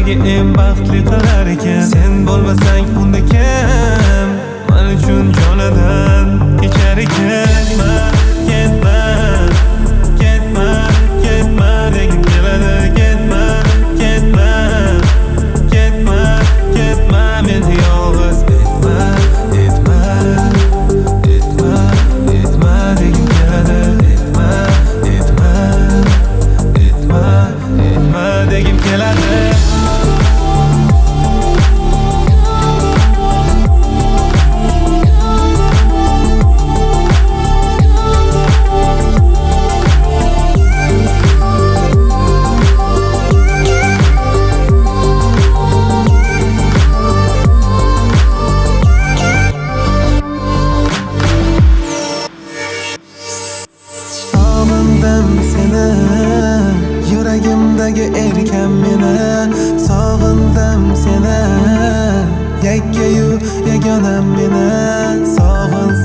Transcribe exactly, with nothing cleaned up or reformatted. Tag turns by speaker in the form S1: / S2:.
S1: Mendagi eng baxtli qilar ekan. Sen bo'lmasang unda kim men uchun jonidan kechar ekan. Ketma, ketma, ketma, ketma degim keladi. Ketma, ketma, ketma, ketma, meni yolg'iz etma, etma, etma, etma degim keladi. Etma, etma, etma, etma degim keladi. Sog'indim seni, yuragimdagi erkan meni. Sog'indim seni, yakkayu yagonam meni. Sog'in